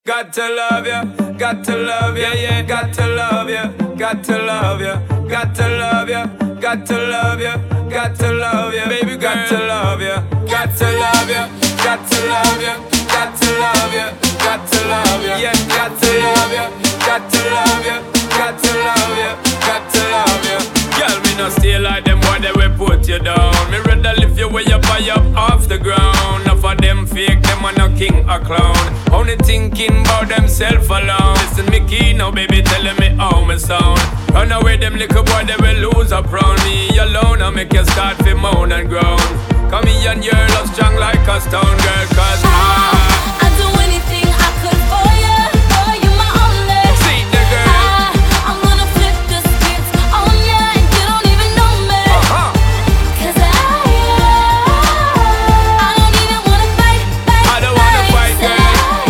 Got to love ya, got to love ya, yeah, got to love ya, got to love ya, got to love ya, got to love ya, got to love ya, baby, got to love ya, got to love ya, got to love ya, got to love ya, got to love ya, yeah, got to love ya, got to love ya, got to love ya, got to love ya. Girl, me no stay like them boy, they will put you down. Me rather lift you way up high up off the ground. Enough of them fake, them are no king or clown. Only thinking about themself alone. Listen me key now, baby, telling me how me sound. Run away, them little boy, they will lose up round me alone. I make you start to moan and groan. Come here and your love strong like a stone, girl, cause I'd do anything I could for you. For you, my only. See the girl. I'm gonna flip the script on ya, and you don't even know me. Cause I don't even wanna fight. I don't wanna fight, girl.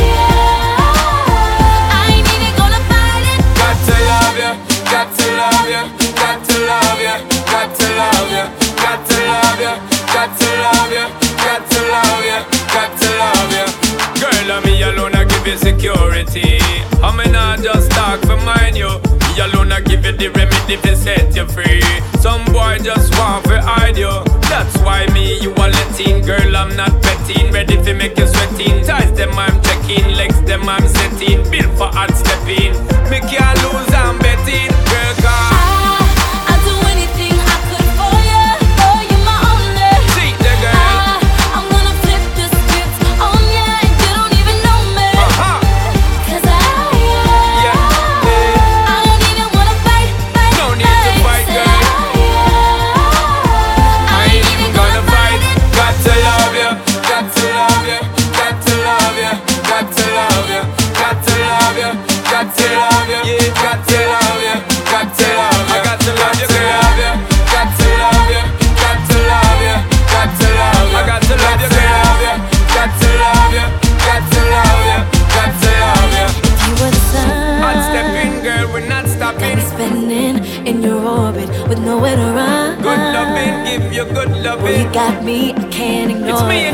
I ain't even gonna fight it. Got to love ya, got to love ya, got to love ya, got to love ya, got to love ya, got to love ya, got to love ya, got to love ya. Girl, I'm me alone, I give you security. I may not just talk for mine, you. Me alone, I give you the remedy to set you free. Some boy just want to hide you. That's why me, you are letting. Girl, I'm not betting. Ready to make you sweating. Ties them I'm checking. Legs them I'm setting. Built for hard stepping. Me can't lose, I'm betting. Girl, come. I'd do anything I could for you. For you, my only. See the girl. I'm gonna flip the script on ya, and you don't even know me. Cause Yeah. I don't even wanna fight. No need to fight, girl. I ain't even gonna fight. Got to love ya, got to love ya, got to love ya, got to love ya, got to love ya, got to love ya, yeah, got to love ya, got to love ya, got to love ya, got to love ya, got to love ya, got to love ya, got to love ya, got to love ya, got to love ya, got to love ya. You were the sun. Hot stepping, girl, we're not Got stopping. me spinning in your orbit with nowhere to run. Good loving, give you good Boy, you loving. got me, I can't ignore It's me